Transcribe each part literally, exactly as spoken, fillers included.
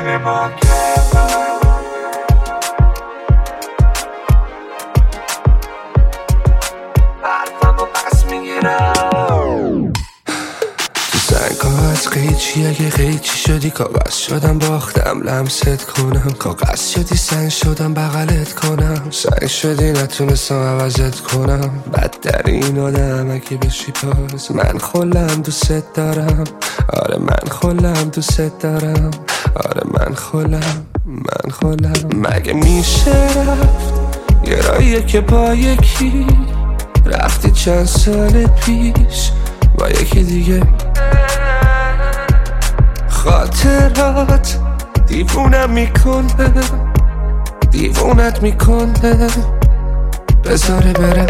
اشتباه کردم. حرفمو پس میگیرم. تو سنگا از قیچی اگه قیچی شدی کاغذ شدم باختم لمست کنم، کاغذ شدی سنگ شدم بغلت کنم، سنگ شدی نتونستم عوضت کنم. بدترین آدم اگه بشی پاس من خلم دوست دارم، آره من خلم دوست دارم، آره من خلم من خلم. مگه میشه رفت یه راهیه که با یکی رفتی چند سال پیش با یکی دیگه. خاطرات دیوونم میکنه دیوونت میکنه بذاره برم.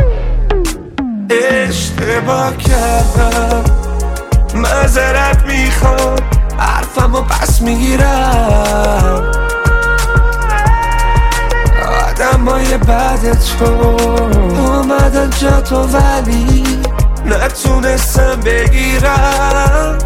اشتباه کردم معذرت میخوام، حرفمو پس میگیرم. آدمای بعد تو اومدن جا تو ولی نتونستم بگیرم.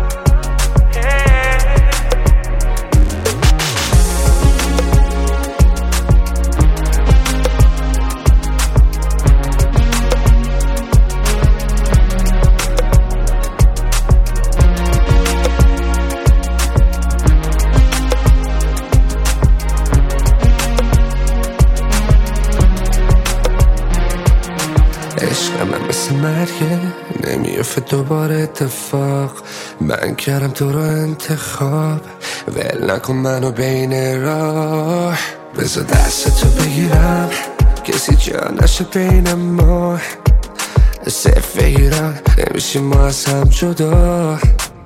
عشق من مثل مرگه نمیافه دوباره اتفاق، من کردم تو رو انتخاب، ول نکن منو بین راه. بذار دست تو بگیرم کسی جا نشه بین ما، صرف ایران نمیشیم ما از هم جدا.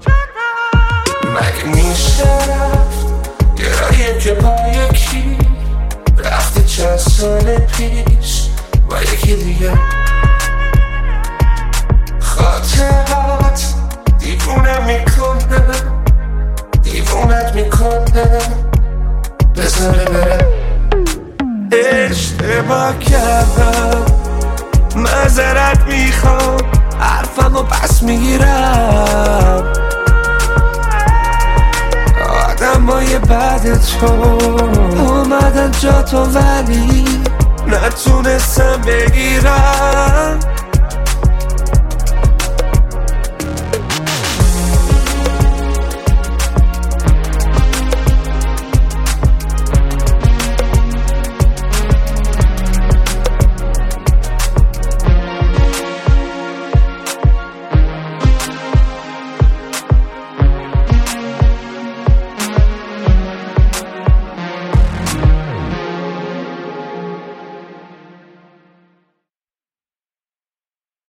مگه میشه رفت یه راهیم که با یکی رفتی چند سال پیش با یکی دیگه. خاطرات دیوونم میکنه دیوونت میکنه بذاره برم. اشتباه کردم معذرت میخوام، حرفمو پس میگیرم. آدمای بعد تو اومدن جا تو ولی نتونستم بگیرم.